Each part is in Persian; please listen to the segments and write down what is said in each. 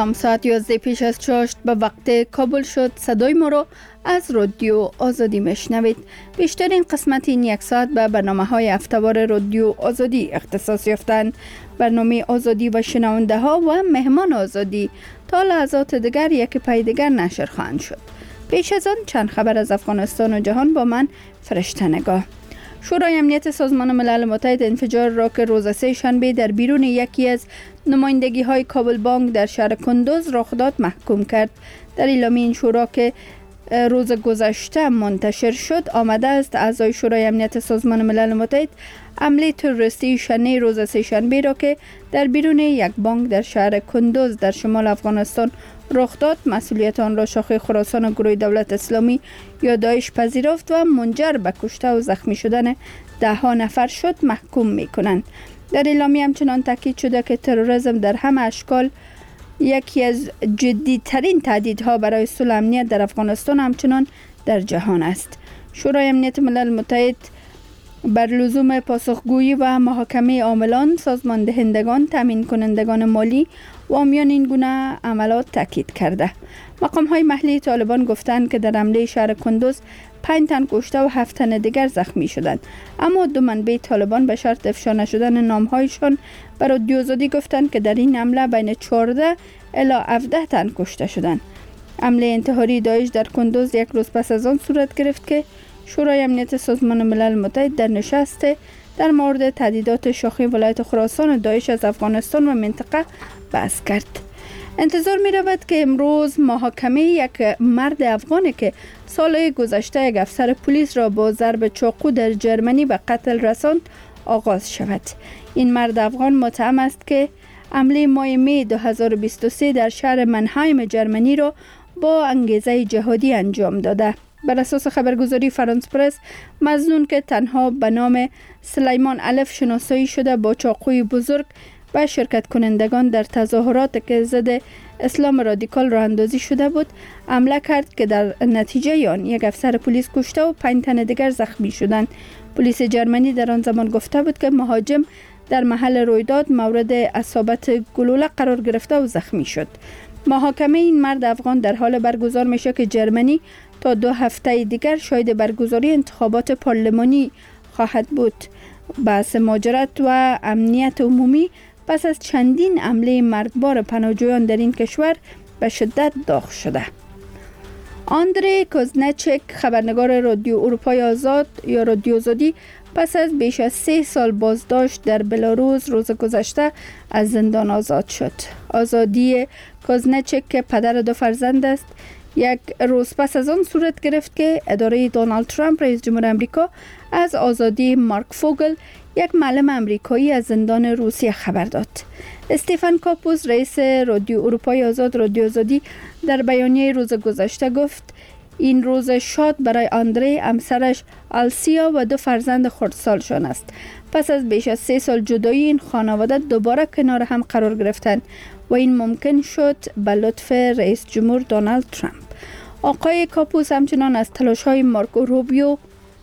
سلام، ساعت 11 پیش از چاشت به وقت کابل شد. صدای ما را از رادیو آزادی میشنوید. بیشترین قسمت این یک ساعت به برنامه های هفته‌وار رادیو آزادی اختصاص یافتند. برنامه آزادی و شنونده ها و مهمان آزادی تا لحظات دیگر یکی پای دیگر نشر خواهند شد. پیش از آن چند خبر از افغانستان و جهان با من فرشته نگاه. شورای امنیت سازمان ملل متحد انفجار راک روز سه شنبه در بیرون یکی از نمایندگی های کابل بانک در شهر کندوز رخ داد محکوم کرد. در اعلامیه این شورا که روز گذشته منتشر شد آمده است اعضای شورای امنیت سازمان ملل متحد حمله تروریستی شنبه روز سه شنبه را که در بیرون یک بانک در شهر کندوز در شمال افغانستان رخ داد مسئولیت آن را شاخه خراسان و گروه دولت اسلامی یا داعش پذیرفت و منجر به کشته و زخمی شدن ده ها نفر شد محکوم می کنند. در اعلامیه همچنان تاکید شده که تروریسم در همه اشکال یکی از جدی‌ترین تهدیدها برای صلح امنیت در افغانستان همچنان در جهان است. شورای امنیت ملل متحد بر لزوم پاسخگویی و محاکمه عاملان، سازمان دهندگان، تامین کنندگان مالی و حامیان این گونه عملات تاکید کرده. مقام‌های محلی طالبان گفتند که در حمله شهر کندوز 5 تن کشته و 7 تن دیگر زخمی شدند، اما دو منبع طالبان به شرط افشا نشدن نام‌هایشان بر رادیو آزادی گفتند که در این حمله بین 14 الی 17 تن کشته شدند. حمله انتحاری داعش در کندوز یک روز پس از آن صورت گرفت که شورای امنیت سازمان ملل متحد در نشست در مورد تهدیدات شاخه ولایت خراسان و داعش از افغانستان و منطقه بحث کرد. انتظار می رود که امروز محاکمه یک مرد افغانی که سال گذشته یک افسر پلیس را با ضرب چاقو در جرمنی به قتل رساند آغاز شود. این مرد افغان متهم است که حمله ماه می 2023 در شهر منهایم جرمنی را با انگیزه جهادی انجام داده. بر اساس خبرگزاری فرانس پرس، مظنون که تنها به نام سلیمان الف شناسایی شده با چاقوی بزرگ و شرکت کنندگان در تظاهرات که ضد اسلام رادیکال راه اندازی شده بود حمله کرد که در نتیجه آن یک افسر پلیس کشته و 5 تن دیگر زخمی شدند. پلیس جرمنی در آن زمان گفته بود که مهاجم در محل رویداد مورد اصابت گلوله قرار گرفته و زخمی شد. محاکمه این مرد افغان در حال برگزار میشه که جرمنی تا 2 هفته دیگر شاهد برگزاری انتخابات پارلمانی خواهد بود. بحث مهاجرت و امنیت عمومی پس از چندین حمله مرگبار پناهجویان در این کشور به شدت داغ شده. آندری کوزنچک، خبرنگار رادیو اروپای آزاد یا رادیو آزادی، پس از بیش از 3 سال بازداشت در بلاروس روز گذشته از زندان آزاد شد. آزادی کوزنچک که پدر 2 فرزند است، یک روز پس از آن صورت گرفت که اداره دونالد ترامپ رئیس جمهور آمریکا از آزادی مارک فوگل، یک معلم آمریکایی از زندان روسیه خبر داد. استیفن کاپوس، رئیس رادیو اروپای آزاد رادیو آزادی، در بیانیه روز گذشته گفت این روز شاد برای آندری، همسرش آلسیا و 2 فرزند خردسالشان است. پس از بیش از 3 سال جدایی این خانواده دوباره کنار هم قرار گرفتند و این ممکن شد به لطف رئیس جمهور دونالد ترامپ. آقای کاپوس همچنان از تلاش‌های مارکو روبیو،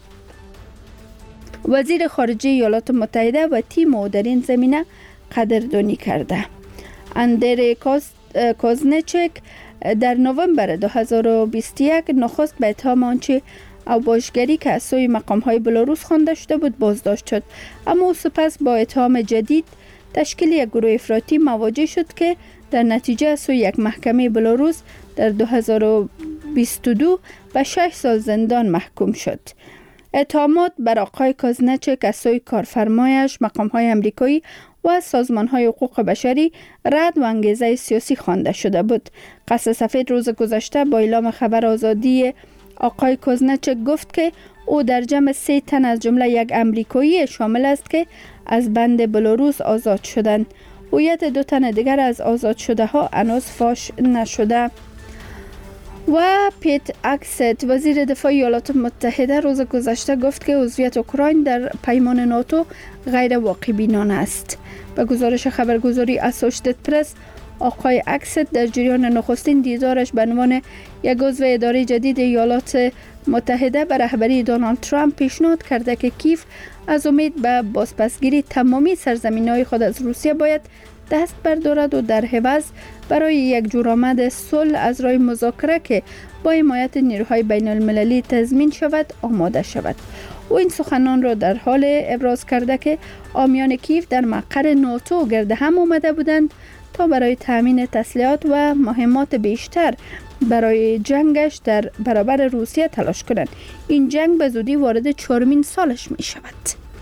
وزیر خارجه ایالات متحده و تیم او در این زمینه قدردانی کرده. اندری کوزنچک در نوامبر 2021 نخست به اتهام آنچه اوباشگری که از سوی مقام‌های بلاروس خوانده شده بود بازداشت شد، اما او سپس با اتهام جدید تشکیل یک گروه افراطی مواجه شد که در نتیجه از سوی یک محکمه بلاروس در 2022 به 6 سال زندان محکوم شد. اتهامات بر آقای کوزنچک از سوی کارفرمایش، مقام‌های آمریکایی و سازمان‌های حقوق بشری رد و انگیزه سیاسی خوانده شده بود. قصر سفید روز گذشته با اعلام خبر آزادی آقای کوزنچک گفت که او در جمع 3 تن از جمله یک آمریکایی شامل است که از بند بلاروس آزاد شدند. هویت 2 تن دیگر از آزاد شده ها هنوز فاش نشده. و پیت اکست، وزیر دفاع ایالات متحده، روز گذشته گفت که عضویت اوکراین در پیمان ناتو غیر واقع بینانه است. به گزارش خبرگزاری اسوشیتد پرس، آقای اکست در جریان نخستین دیدارش به عنوان یک عضو اداره جدید ایالات متحده به رهبری دونالد ترامپ پیشنهاد کرده که کیف از امید به بازپسگیری تمامی سرزمین‌های خود از روسیه باید دست بردارد و در عوض برای یک جورآمد صلح از راه مذاکره که با حمایت نیروهای بین المللی تضمین شود آماده شود. او این سخنان را در حال ابراز کرده که حامیان کیف در مقر ناتو گرد هم آمده بودند تا برای تامین تسلیحات و مهمات بیشتر برای جنگش در برابر روسیه تلاش کنند. این جنگ به زودی وارد 4مین سالش می شود.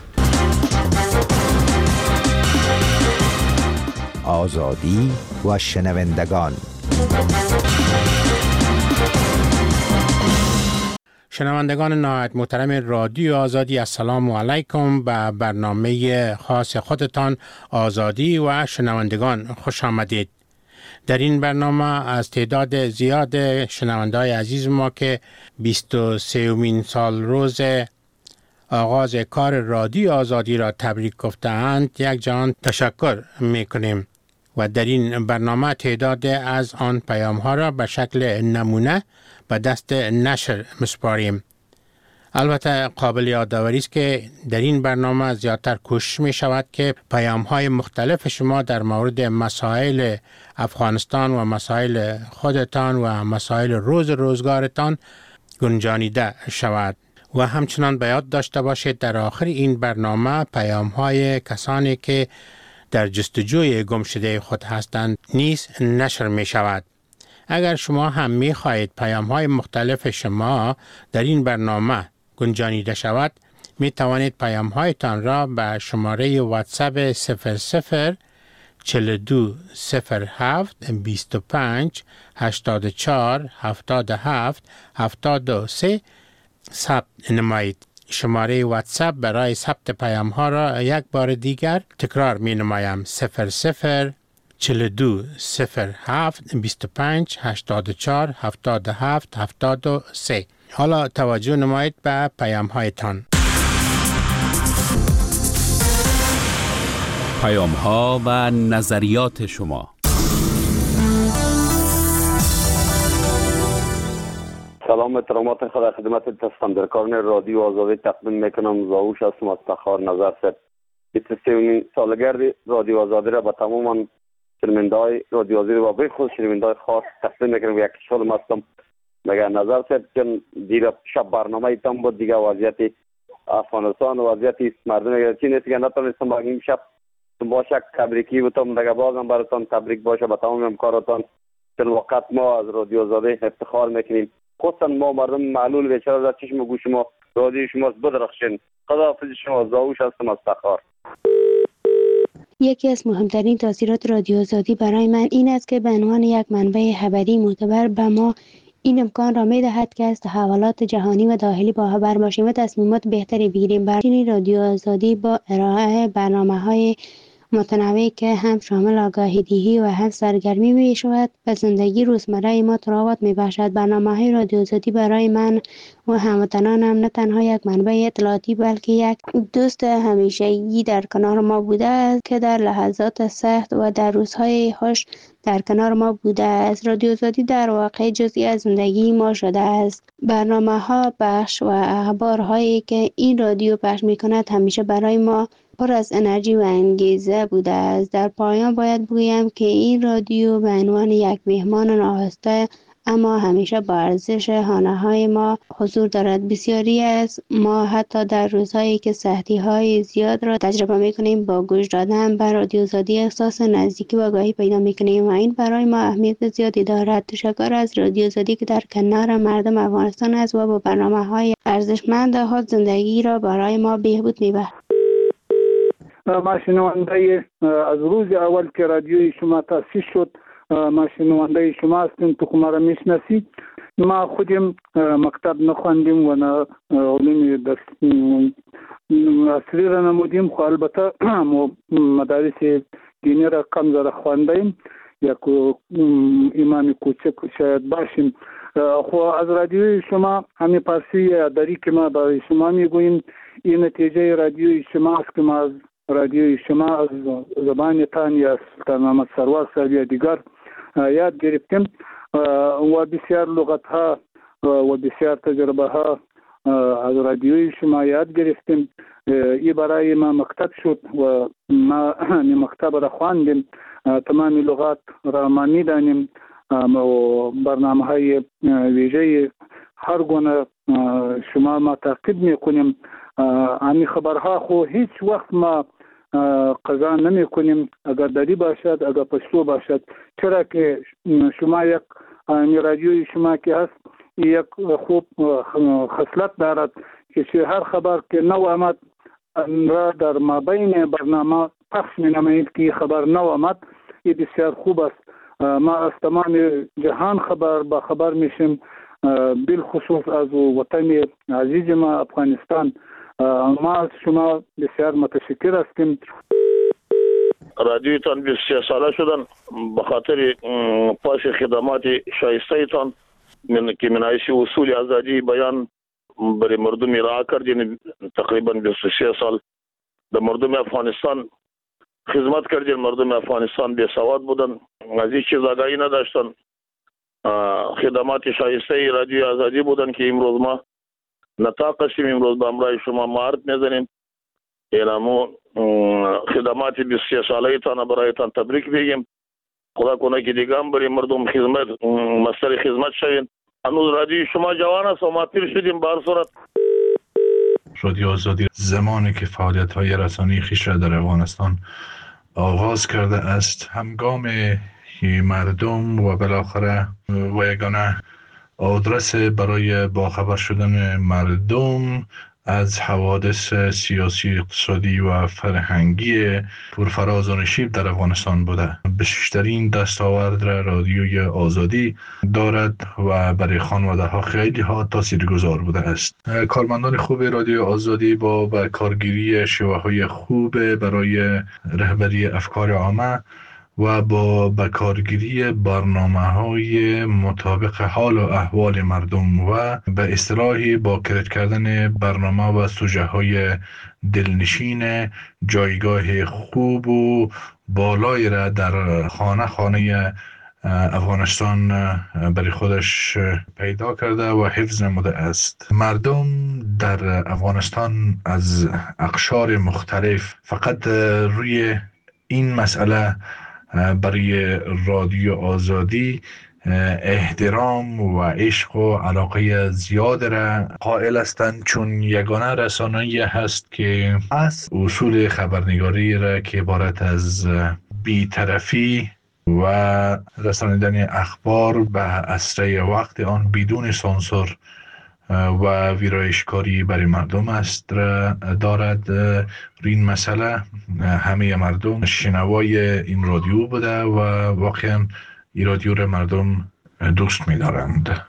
آزادی و شنوندگان. شنوندگان نهایت محترم رادیو آزادی، السلام علیکم. به برنامه خاص خودتان آزادی و شنوندگان خوش آمدید. در این برنامه از تعداد زیاد شنونده‌های عزیز ما که 23مین سال روز آغاز کار رادیو آزادی را تبریک گفته‌اند یک جان تشکر می‌کنیم و در این برنامه تعداد از آن پیام‌ها را به شکل نمونه به دست نشر مسپاریم. البته قابل یادآوری است که در این برنامه زیادتر کوشش می شود که پیام‌های مختلف شما در مورد مسائل افغانستان و مسائل خودتان و مسائل روزگارتان گنجانیده شود و همچنان به یاد داشته باشید در آخر این برنامه پیام‌های کسانی که در جستجوی گمشده خود هستند نیز نشر می شود. اگر شما هم می خواهید پیام‌های مختلف شما در این برنامه گنجانیده شود، می توانید پیام‌هایتان را به شماره واتساپ 00 42 07 25 84 77 73 ثبت نمایید. شماره واتساپ برای ثبت پیام‌ها را یک بار دیگر تکرار می نمایم: 00 42 07 25 84 77 73. حالا توجه نمایید به پیام‌هایتان. پیام‌ها و نظریات شما. سلام احترامات خدا خدمت تصمیم رادیو آزادی تقدیم میکنم. زاوش هستم از تخار نظر سر. 23 سالگرد رادیو آزادی را به تمام شنونده‌های رادیو آزادی و به خصوص شنونده‌های خاص تقدیم میکنم. یک سال هستم. مگر نظر سر چون دیگر شب برنامه ایتان بود دیگه وضعیت افغانستان و وضعیت مردم چی نیست که نتونستم با این شب با شک تبریکی بودم دیگه بازم براتون تبریک باشه به تمام همکاراتان. چون وقت ما از رادیو آزادی افتخار میکنیم. خصوصا ما مردم معلول بیچاره در چشم و گوش ما رادیو شما بدرخشین. خداحافظ شما. زاوش هستم از تخار. یکی از مهمترین تاثیرات رادیو آزادی برای من این است که به عنوان یک منبع خبری معتبر به ما این امکان را می‌دهد که از تحولات جهانی و داخلی باخبر باشیم و تصمیمات بهتری بگیریم. برای رادیو آزادی با ارائه برنامه‌های متنوعی که هم شامل آگاهی دهی و هم سرگرمی می شود و زندگی روزمره ما تراوت می بخشد. برنامه‌های رادیو آزادی برای من و هموطنانم نه تنها یک منبع اطلاعاتی بلکه یک دوست همیشگی در کنار ما بوده است که در لحظات سخت و در روزهای خوش در کنار ما بوده است. رادیو آزادی در واقع جزئی از زندگی ما شده است. برنامه‌ها، بخش و اخبارهایی که این رادیو پخش می‌کند همیشه برای ما پر از انرژی و انگیزه بوده است. در پایان باید بگویم که این رادیو به عنوان یک مهمان ناخواسته اما همیشه با ارزش خانه‌های ما حضور دارد. بسیاری از ما حتی در روزهایی که سختی‌های زیاد را تجربه می‌کنیم با گوش دادن به رادیو آزادی احساس نزدیکی و آگاهی پیدا می‌کنیم و این برای ما اهمیت زیادی دارد. تشکر از رادیو آزادی که در کنار مردم افغانستان است و با برنامه‌های ارزشمند خود زندگی را برای ما بهبود می‌بخشد. ما شنونده از روز اول که رادیوی شما تأسیس شد ما شنونده شما هستیم. تو خود را میشناسید. ما خودم مکتب نخواندیم و نه علوم عصری را نمودیم، خو البته مدارس دینی را کم زیاده خواندیم، یک امام کوچک شاید باشیم. خو از رادیوی شما همین پارسی داری که ما برای شما میگوییم این نتیجه رادیوی شما است که ما از رادیوی شما از زبان تان یا سلطان محمد سرور صاحب یا دیگر یاد گرفتیم و بسیار لغت ها و بسیار تجربه ها از رادیوی شما یاد گرفتیم. این برای ما مکتب شد و ما مکتب را خواندیم، تمام لغات را ما میدانیم و برنامه های ویژه هر گونه شما ما تعقیب میکنیم. همین خبرها خو هیچ وقت ما قضا نمی کنیم، اگر دری باشد اگر پشتو باشد، چرا که شما یک رادیوی شما که هست یک خوب خصلت دارد که هر خبر که نو آمد را در مابین برنامه پخش می نمایید که خبر نو آمد. این بسیار خوب است. ما از تمام جهان با خبر میشیم، بالخصوص از وطن عزیز ما افغانستان. ما از شما بسیار متشکر هستیم. رادیوی تان 23 ساله شدن به خاطر پاس خدمات شایسته تان که منایسی اصول آزادی بیان برای مردم ارائه کردین. تقریبا 23 سال در مردم افغانستان خدمت کردین. مردم افغانستان بی سواد بودن، از این چیز آگاهی نداشتن. خدمات شایسته رادیو آزادی بودن که امروز ما نطاق هستیم، امروز به امرای شما مهارت میزنیم. اینمو خدمات 23 ساله تان برایتان تبریک بگیم. خدا کنه که دیگه هم برای مردم خدمت مستر خدمت شوین. هنوز رادیو شما جوان است و ما پیر شدیم. به هر صورت رادیو آزادی زمانی که فعالیت‌های رسانه‌ای خویش را در افغانستان آغاز کرده است، همگام مردم و بالاخره و یگانه آدرس برای باخبر شدن مردم از حوادث سیاسی، اقتصادی و فرهنگی پرفراز و نشیب در افغانستان بوده. بیشترین دستاورد را رادیوی آزادی دارد و برای خانواده ها خیلی ها تاثیرگذار بوده است. کارمندان خوب رادیو آزادی با کارگیری شیوه های خوب برای رهبری افکار عامه و با بکارگیری برنامه‌های مطابق حال و احوال مردم و به اصطلاحی با کرد کردن برنامه و سوژه‌های دلنشین جایگاه خوب و بالایی را در خانه افغانستان برای خودش پیدا کرده و حفظ نموده است. مردم در افغانستان از اقشار مختلف فقط روی این مسئله برای رادیو آزادی احترام و عشق و علاقه زیاد را قائل هستند، چون یگانه رسانه‌ای هست که از اصول خبرنگاری را که عبارت از بی‌طرفی و رساندن اخبار به اسرع وقت آن بدون سانسور و ویرایشکاری برای مردم است دارد. این مسئله همه مردم شنوای این رادیو بوده و واقعا این رادیو را مردم دوست می دارند.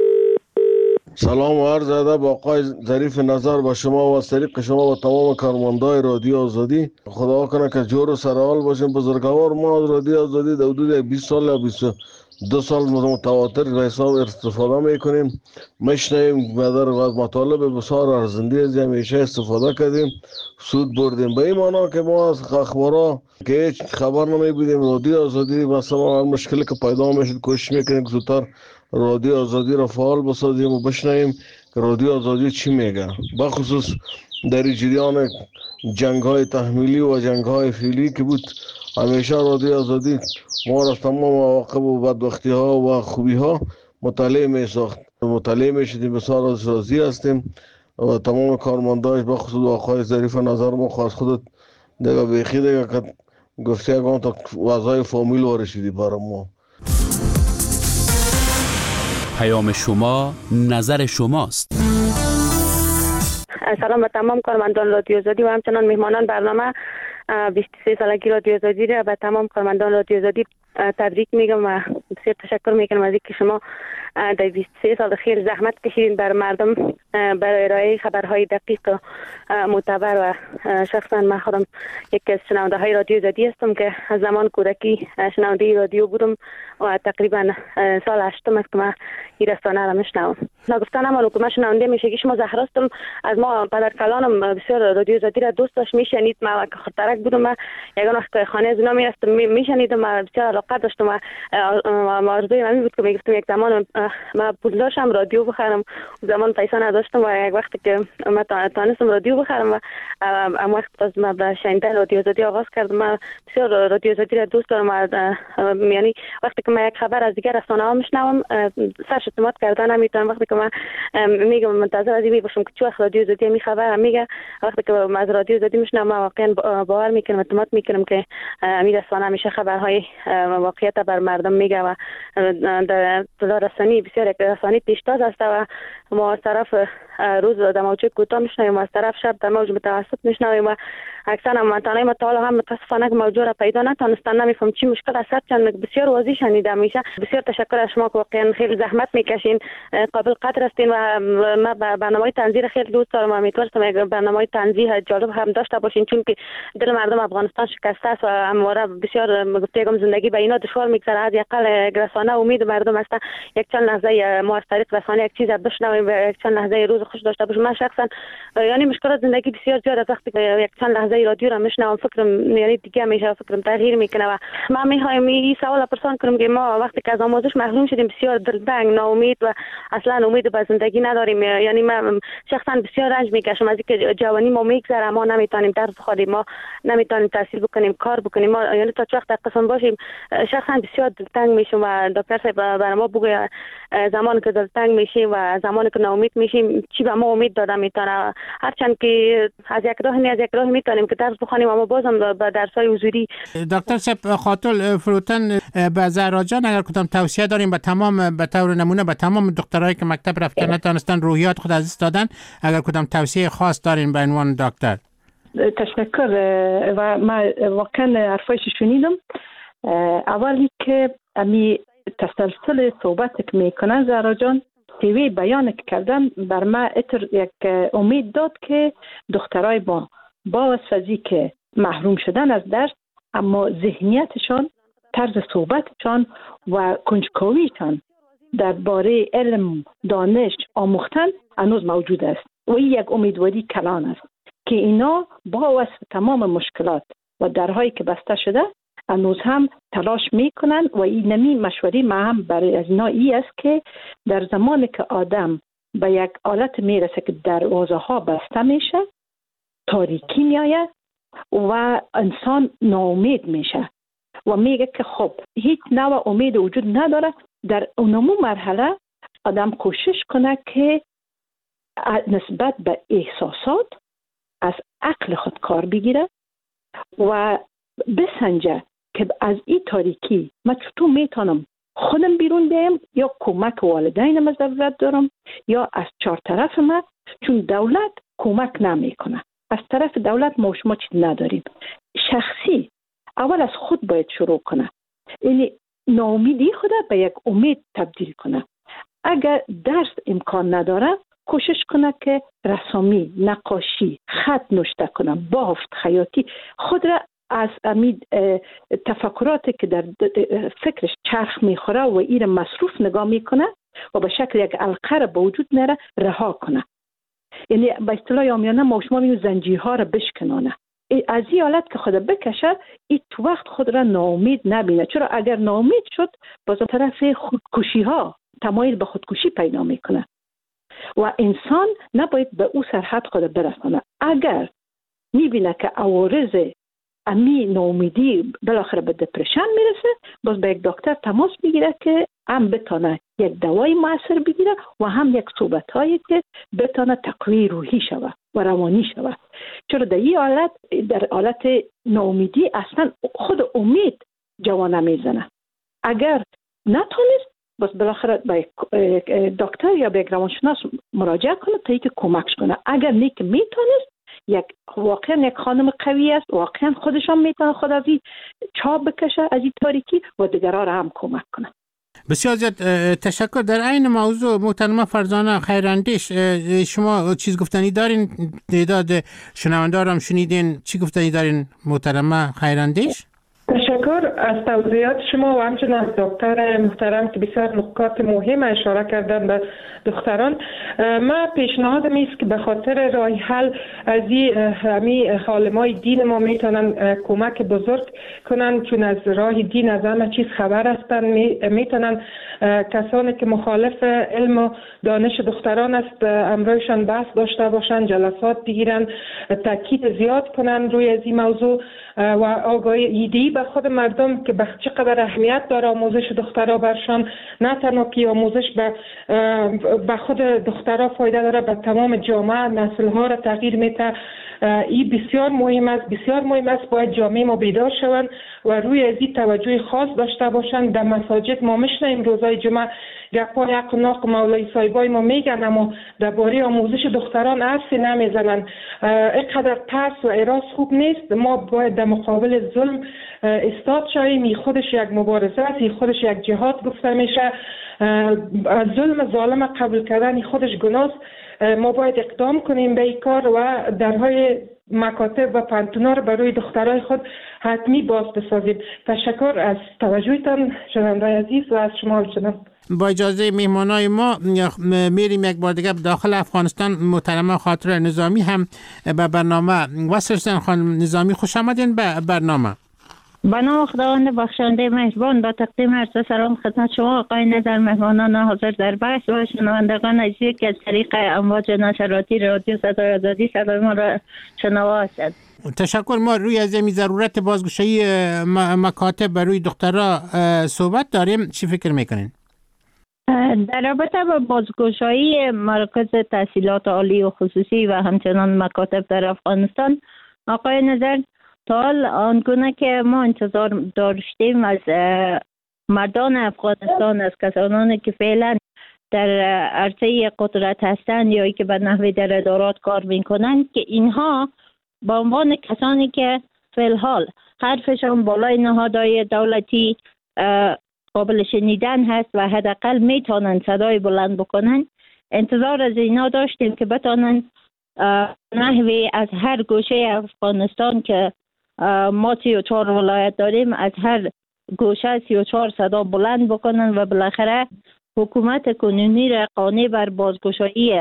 سلام و عرض ادب آقای ظریف نظر با شما و از طریق شما و تمام کارمندای رادیو آزادی. خدا کنه که جور و سرحال باشیم. بزرگوار ما از رادیو آزادی در حدود 20 سال یا 22 سال متواتر به حساب استفاده میکنیم، میشنیم و در مطالب بسیار ارزنده از همیشه استفاده کردیم، سود بردیم. به این معنا که ما از اخبارا که هیچ خبر نمیبودیم، رادیو آزادی مثلا هر مشکلی که پیدا میشد کوشش میکنیم که زودتر رادیو آزادی را فعال بسازیم و بشنویم که رادیو آزادی چی میگه. بخصوص در جریان جنگ های تحمیلی و جنگ های فعلی که بود، همیشه رادیو آزادی ما را تمام مواقع و بدبختی ها و خوبی ها مطالعه می ساخت. مطالعه می شدیم، بسیار از راضی هستیم و تمام کارمنداش بخصوص آقای ظریف نظر ما خواست خودت دیگه بیخی دیگه که گفته اگه تا وضعای فامیل وارشیدی برای ما. پیام شما نظر شماست. سلام به تمام کارمندان رادیو آزادی و همچنان مهمانان برنامه 23 سالگی رادیو آزادی را به تمام کارمندان رادیو آزادی تبریک میگم و بسیار تشکر میکنم از اینکه شما در 23 سال خیر زحمت کشیدین بر مردم برای ارائه خبرهای دقیق و معتبر. و شخصا من خودم یکی از شنونده های رادیو آزادی هستم که از زمان کودکی شنونده رادیو بودم و تقریبا سال 8 است که من این رسانه را میشنوم. نگفتن اما که من شنونده میشه شما زهرا هستم. از ما پدر کلانم بسیار رادیو آزادی را دوست داشت، میشنید. من که خاطرک بودم، من یگان وقت خانه از اونا میرفتم میشنیدم، بسیار علاقه داشتم و آرزوی من بود که میگفتم یک زمان من پول داشتم رادیو بخرم، زمان پیسه نداشتم و یک وقتی که من تانستم رادیو بخرم و ام وقت باز من به شنیدن رادیو آزادی آغاز کردم. من بسیار رادیو آزادی را دوست دارم، یعنی وقتی که من یک خبر از دیگر رسانه ها میشنوم سرش اعتماد کردن نمیتونم. وقتی که من میگم منتظر از این باشم که چه وقت رادیو آزادی می خبر میگه، وقتی که از رادیو آزادی میشنوم واقعا باور میکنم، اعتماد میکنم که این رسانه همیشه خبرهای واقعیت بر مردم میگه و در رسانی بسیار یک رسانی پیشتاز است و ما از طرف روز در موج کوتاه میشنویم و از طرف شب در موج متوسط میشنویم و اکثرا منطقه ما تا حالا هم متاسفانه موج را پیدا نتونستن. نمیفهم چی مشکل است، چون بسیار واضح شنیده میشه. بسیار تشکر از شما که واقعا خیلی زحمت میکشین، قابل قدر هستین و ما برنامه تنظیر خیلی دوست دارم. امیدوارم یک برنامه تنظیر جالب هم داشته باشین، چون که دل مردم افغانستان شکسته است و همواره بسیار گفتم زندگی به اینا دشوار میگذره. از یقل رسانه امید مردم است یک چند لحظه ما از طریق رسانه یک چیز بشنویم و یک چند لحظه روز خوش داشته باشیم. من شخصا یعنی مشکلات زندگی بسیار زیاد است، وقتی یک چند لحظه رادیو را میشنوم فکرم یعنی دیگه میشه، فکرم تغییر میکنه و من میخوایم این سوال پرسان کنم که ما وقتی که از آموزش محروم شدیم بسیار دلتنگ، ناامید و اصلا امید به زندگی نداریم. یعنی من شخصا بسیار رنج میکشم از اینکه جوانی ما میگذره، ما نمیتونیم درس بخونیم، ما نمیتونیم تحصیل بکنیم، کار بکنیم، ما یعنی تا چه وقت در قسم باشیم. شخصا بسیار دلتنگ میشم و دکتر صاحب برای ما بگه زمانی که دلتنگ میشیم و زمانی که ناامید میشیم چی به ما امید داده میتونه. هرچند که از یک راه از یک راه میتونیم که درس بخونیم اما بازم به درسای حضوری. دکتر صاحب خاطر فروتن به زهرا جان اگر کدام توصیه داریم به تمام به طور نمونه به تمام دکترایی که مکتب رفتن نتونستن روحیات خود از دست دادن، اگر کدام توصیه خاص دارین به عنوان دکتر؟ تشکر و ما واقعا حرفایش شنیدم. اولی که امی تسلسل صحبت که میکنن زهرا جان تیوی بیان که کردن بر ما یک امید داد که دخترای با واسفزی که محروم شدن از درس اما ذهنیتشان، طرز صحبتشان و کنجکاویشان درباره علم دانش آموختن هنوز موجود است و این یک امیدواری کلان است که اینا با وصف تمام مشکلات و درهایی که بسته شده هنوز هم تلاش میکنن و این نمی مشوری ما هم برای از اینا ای است که در زمانی که آدم به یک حالت میرسه که دروازه ها بسته میشه، تاریکی میآید و انسان ناامید میشه و میگه که خب هیچ نوع امید وجود نداره. در اونمو مرحله آدم کوشش کنه که نسبت به احساسات از عقل خود کار بگیره و بسنجه که از این تاریکی من چطور میتونم خودم بیرون بیایم یا کمک والدینم از ضرورت دارم یا از چهار طرف من، چون دولت کمک نمیکنه. از طرف دولت ما شما چیز نداریم. شخصی اول از خود باید شروع کنه، یعنی ناامیدی خود به یک امید تبدیل کنه. اگر درس امکان نداره کوشش کنه که رسامی، نقاشی، خط نوشته کنه، بافت، خیاطی خود را از امید تفکراتی که در فکرش چرخ میخوره و این مصروف نگاه میکنه و به شکل یک علقه به وجود میاره رها کنه. یعنی به اصطلاح عامیانه ما شما میگیم زنجیرها را بشکنانه. از این حالت که خود بکشه این تو وقت خود را ناامید نبینه. چرا اگر ناامید شد باز طرف خودکشی ها تمایل به خودکشی پیدا میکنه و انسان نباید به او سرحد خود برسانه. اگر میبینه که عوارض امی ناامیدی بالاخره به دپرشن میرسه، باز به یک دکتر تماس میگیره که هم بتونه یک دوای مؤثر بگیره و هم یک صحبت هایی که بتونه تقویت روحی شوه و روانی شوه. چرا در این حالت، در حالت ناامیدی اصلا خود امید جوانه میزنه. اگر نتونست باز بالاخره به دکتر یا به یک روانشناس مراجعه کنه تا اینکه کمکش کنه. اگر نیک میتونست واقعا یک خانم قوی است، واقعا خودشان میتونه خود از این چاب بکشه از این تاریکی و دیگران را هم کمک کنه. بسیار زیاد تشکر. در این موضوع محترمه فرزانه خیراندیش شما چیز گفتنی دارین؟ تعداد شنوندگان هم شنیدین، چی گفتنی دارین محترمه خیراندیش؟ تشکر تشکر از توضیحات شما و همچنین از دکتر محترم که بسیار نکات مهم اشاره کردن به دختران. ما پیشنهادم است که به خاطر راه حل از این عالمای دین ما میتونن کمک بزرگ کنن، چون از راه دین از همه چیز خبر هستن. میتونن کسانی که مخالف علم و دانش دختران است امروزشان بحث داشته باشن، جلسات بگیرن، تاکید زیاد کنن روی از این موضوع و آگاهی ایده‌ای به خود مردم که به چقدر اهمیت داره آموزش دخترها برشان. نه تنها که آموزش به خود دخترها فایده داره، به تمام جامعه نسل‌ها را تغییر میده. این بسیار مهم است، بسیار مهم است. باید جامعه ما بیدار شوند و روی از این توجه خاص داشته باشند. در مساجد ما میشنیم روزای جمعه گپای حق و ناق مولای صاحبای ما میگن، اما درباره آموزش دختران حرفی نمیزنن. اینقدر ترس و اراس خوب نیست. ما باید در مقابل ظلم استاد شویم. این خودش یک مبارزه است، این خودش یک جهاد گفته میشه. ظلم ظالم قبول کردن خودش گناه است. ما باید اقدام کنیم به این کار و درهای مکاتب و پانتونا رو برای دخترای خود حتمی باز بسازیم. تشکر از توجهتان شنوندگان عزیز و از شما همچنان. با اجازه مهمانای ما میریم یک بار دیگه داخل افغانستان. محترمه خاطره نظامی هم به برنامه وصل شدن. خانم نظامی خوش آمدین به برنامه. به نام خداوند بخشنده مهربان با تقدیم عرض سلام خدمت شما آقای نظر، مهمانان حاضر در بحث و شنوندگان عزیز که از طریق امواج نشراتی رادیو صدای آزادی صدای ما را شنوا هستند. تشکر. ما روی از این ضرورت بازگشایی مکاتب برای دخترها صحبت داریم. چی فکر میکنین؟ در رابطه با بازگشایی مراکز تحصیلات عالی و خصوصی و همچنان مکاتب در افغانستان، آقای نظر، تا حال آنگونه که ما انتظار داشتیم از مردان افغانستان، از کسانی که فعلا در عرصه قدرت هستند یا که به نحوی در ادارات کار میکنند، که اینها به عنوان کسانی که فعال حرفشان بالای نهادهای دولتی قابل شنیدن هست و حداقل میتونن صدای بلند بکنن، انتظار از اینا داشتیم که بتونن نحوی از هر گوشه افغانستان که ما 34 ولایت داریم، از هر گوشه 34 صدا بلند بکنن و بالاخره حکومت کنونی را قانع بر بازگشایی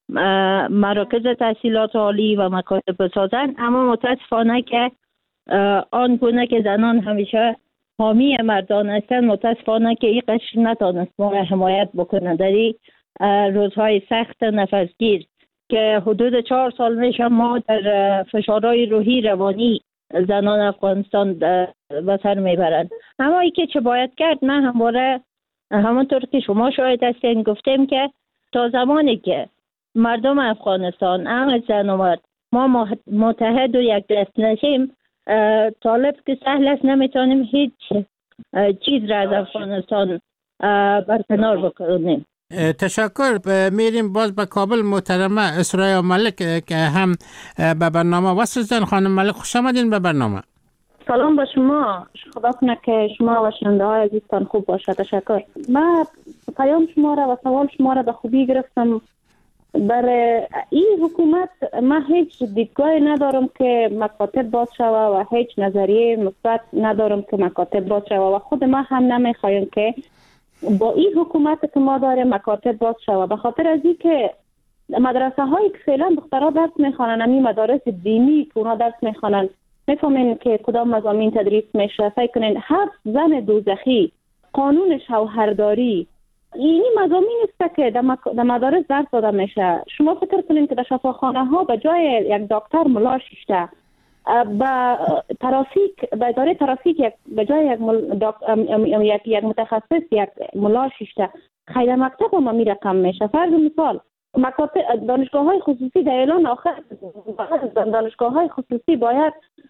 مراکز تحصیلات عالی و مکاتب بسازن. اما متاسفانه که آن گونه که زنان همیشه حامی مردان هستند، متاسفانه که این قشر نتانست ما را حمایت بکنه در این روزهای سخت نفسگیر که حدود 4 سال میشه ما در فشارهای روحی روانی زنان افغانستان به سر میبرند. اما ای که چه باید کرد، من همواره همونطور که شما شاهد هستین گفتیم که تا زمانی که مردم افغانستان هم زن و مرد ما متحد و یک دست نشیم، طالب که سهل است نمیتونیم هیچ چیز را از افغانستان برکنار بکنیم. تشکر. میریم باز به کابل. محترمه اسرای ملک که هم به برنامه وصل شدن. خانم ملک خوش آمدین به برنامه. سلام با شما. خدا کنه که شما و شنونده های عزیزتان خوب باشه. تشکر. من پیام شما را و سوال شما را به خوبی گرفتم. برای این حکومت من هیچ دیدگاهی ندارم که مکاتب باز شوه و هیچ نظریه مثبت ندارم که مکاتب باز شوه و خود ما هم نمیخوایم که با این حکومت که ما داریم مکاتب باز شوه، به خاطر از این که مدرسه هایی که فعلا دخترها درس میخوانن، همین مدارس دینی که اونا درس میخوانن، میفهمین که کدام مضامین تدریس میشه. فکر کنین 7 زن دوزخی، قانون شوهرداری، این مضامین است که در مدارس درس داده میشه. شما فکر کنین که در شفاخانه ها به جای یک دکتر ملا شیشته، به ترافیک، به اداره ترافیک به جای یک متخصص یک ملا شیشته، خیر مکتب هم می رقم میشه. فرض مثال مکاتب، دانشگاه های خصوصی در اعلان آخر دانشگاه های خصوصی باید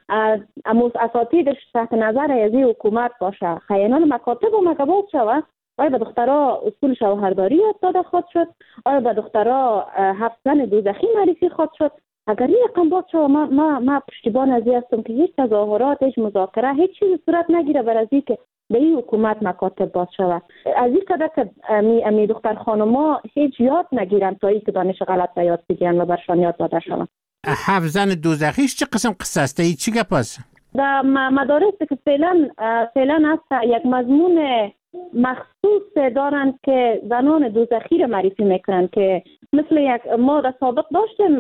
اساتیدش تحت نظر از حکومت باشه. خیانان مکاتب و مکبات شوه. آیا به دخترها اصول شوهرداری داده خواهد شد؟ آیا به دخترها 7 زن دوزخی معرفی خواهد شد؟ اگر این رقم باز شد، ما پشتیبان از این هستم که هیچ تظاهرات، هیچ مذاکره، هیچ چیز صورت نگیره بر از این که به این حکومت مکاتب باز شود. از این قدر که امی دختر خانما هیچ یاد نگیرن تا این که دانش غلط به یاد بگیرن و برشان یاد داده شود. 7 زن دوزخیش چه قسم قصه است؟ چی گپ است؟ در مدارس که فعلا هست یک مضمون مخصوص دارند که زنان دوزخی را معرفی میکنند که مثل یک ما در سابق داشتیم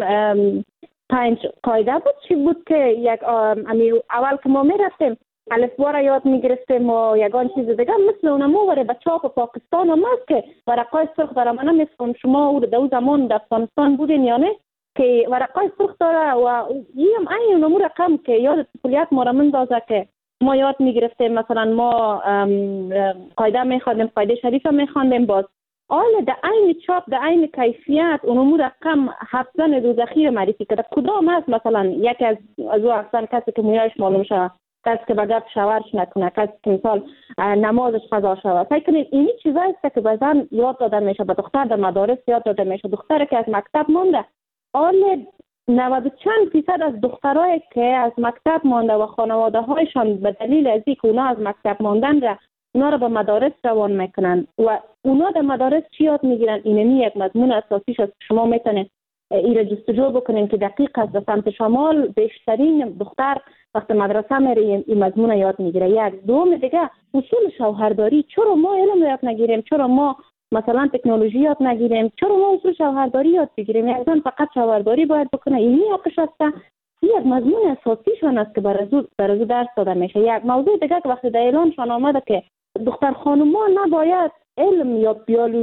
5 قاعده بود چی بود که یک اول که ما میرفتیم الفبا را یاد میگرفتیم و یگان چیز دیگه مثل اونمو وره به چاپ پاکستان هم هست که ورقای سرخ داره. من نمیفهم شما او در زمان در افغانستان بودین یا نه که ورقای سرخ داره و این این اونمو رقم که یاد کلیت ما را مندازه که ما یاد میگرفتیم مثلا ما قاعده میخواندیم قاعده شریف میخواندیم باز آله در عین چاپ در عین کیفیت اونمو رقم حفظن دوزخی رو معرفی کرده. کدام هست مثلا یکی از او احسان کسی که مویایش معلوم شده، کسی که بگرد شوهرش نکنه، کسی که مثال نمازش قضا شود. فکر کنید اینی چیزایی است که به زن یاد داده میشه، به دختر در مدارس یاد داده میشه. دختر که از مکتب مونده آله 90 چند فیصد از دخترایی که از مکتب مانده و خانواده هایشان به دلیل از اینکه اونا از مکتب ماندن را اونا را به مدارس روان میکنن و اونا در مدارس چی یاد میگیرن؟ اینمی یک مضمون اساسیش است. شما میتونید این را جستجو بکنین که دقیق است. در سمت شمال بیشترین دختر وقت مدرسه میره این مضمون یاد میگیره. یک دوم دیگه اصول شوهرداری. چرا ما علم یاد نگیریم؟ چرا ما مثلا تکنولوژی یاد نگیریم؟ چرا ما اصول شوهرداری یاد بگیریم؟ یک زن فقط شوهرداری باید بکنه. اینی حقش است. یک مضمون اساسیشان است که برای درس داده میشه. یک موضوع دیگه که وقتی در اعلانشان آمده که دختر خانوما نباید علم یا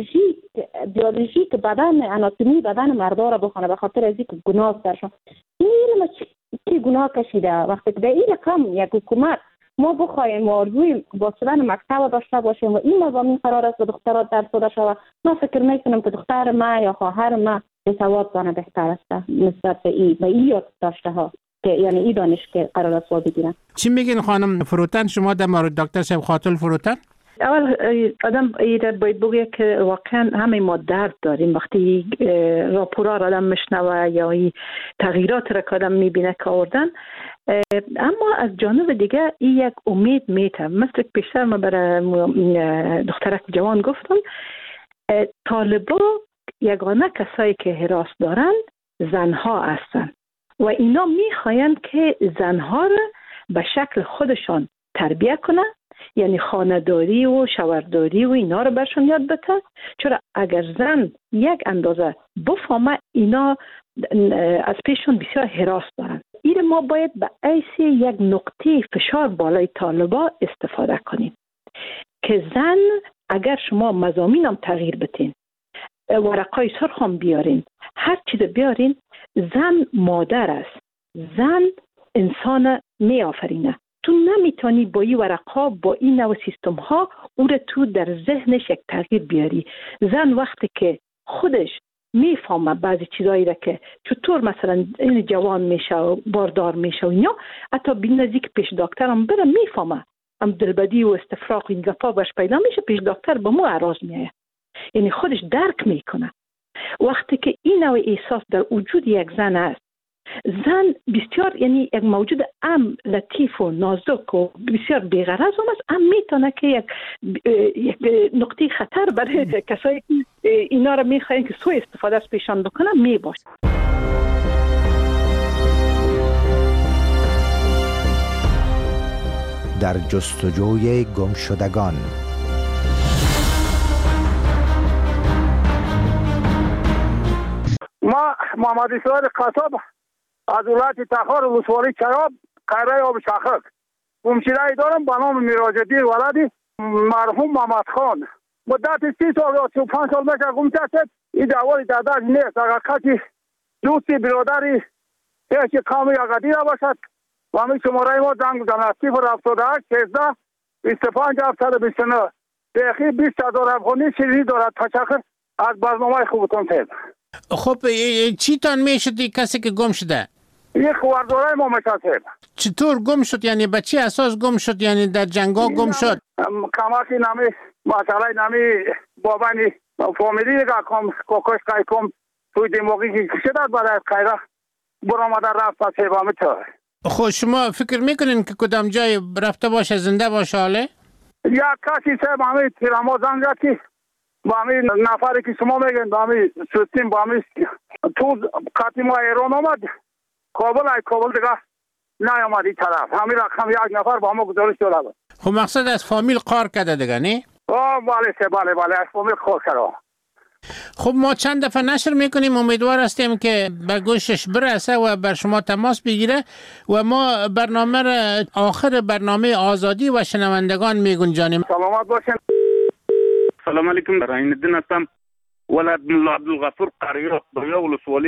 بیولوژی که بدن اناتومی بدن مردا را بخونه به خاطر از اینکه گناه درشون. این علم چی گناه کشیده؟ وقتی که در این رقم یک حکومت ما بخوایم آرزوی با شدن مکتب داشته باشیم و این مضامین قرار است به دخترات درس داده شود، من فکر میکنم که دختر ما یا خواهر ما به سواد دانه بهتر است نسبت به این یاد داشته ها که یعنی این دانش که قرار است یاد بگیرن. چی میگین خانم فروتن شما در مورد دکتر صاحب خاطر فروتن؟ اول آدم ایده باید بگه که واقعا همه ما درد داریم وقتی راپورا را آدم میشنوه یا این تغییرات را که آدم میبینه که آوردن. اما از جانب دیگه این یک امید میته. مثل پیشتر ما برای دخترک جوان گفتم طالبا یگانه کسایی که هراس دارن زنها هستن و اینا میخواین که زنها را به شکل خودشان تربیه کنه، یعنی خانه‌داری و شوهرداری و اینا رو برشون یاد بده. چرا اگر زن یک اندازه بفهمه اینا از پیششون بسیار هراس دارن. این ما باید به ایس یک نقطه فشار بالای طالبا استفاده کنیم که زن اگر شما مضامین هم تغییر بتین، ورقای سرخ هم بیارین، هر چیز بیارین، زن مادر است، زن انسان می آفرینه. تو نمیتونی با این ورقها با این نوع سیستم ها او رو تو در ذهنش یک تغییر بیاری. زن وقتی که خودش میفهمه بعضی چیزایی را که چطور مثلا این جوان میشه و باردار میشه و اینا، حتی بی نزدیک پیش دکتر هم بره میفهمه هم دلبدی و استفراغ این گپا باش پیدا میشه، پیش دکتر به مو عراض میایه، یعنی خودش درک میکنه. وقتی که این نوع احساس در وجود یک زن است، زن بسیار یعنی یک موجود لطیف و نازک و بسیار بی‌غرض است، میتونه که یک نقطه خطر برای کسایی که اینا را میخواین که سوء استفاده از پیشان بکنه میباشه. در جستجوی گمشدگان. ما محمد اسرائیل قصاب از ولایت تخار ولسوالی چراب قره آب شخک گمشده دارم به نام میراجدی ولدی مرحوم محمد خان. مدت 30 سال یا 35 سال میشه گمشده شد. این دواری داداش نیست. اگر کسی دوستی برادری هیچ قوم یا قدیره باشد و همین شماره ما زنگ بزنه 078 16 25 729 دقیقی 20,000 افغانی شیرینی دارد. تشکر از برنامه خوبتون سید. خب چی تان میشد کسی که گم شده؟ یک خواردارای ما میشد. چطور گم شد؟ یعنی به چی اساس گم شد؟ یعنی در جنگا گم شد؟ کماکی نمی مسئله نمی بابانی فامیلی که کوکش کای کم توی دماغی که شده برای خیره برآمده رفت پس حیوامه تو. خب شما فکر میکنین که کدام جای رفته باشه زنده باشه حاله؟ یک کسی صاحب همین تیراما زنگ زد که با همین نفری که شما میگن با همین سوستیم با همین تو قطعی ما ایران آمد کابل دیگه نیامد این طرف. همین رقم یک نفر با ما گزارش داده بود. خب مقصد از فامیل کار کرده دیگه نه؟ بله از فامیل کار کرده. خب ما چند دفعه نشر میکنیم، امیدوار هستیم که به گوشش برسه و بر شما تماس بگیره و ما برنامه را آخر برنامه آزادی و شنوندگان میگنجانیم. سلامت باشین. سلام علیکم. رحیم الدین هستم، ولد ملا عبدالغفور قریه ولسوالی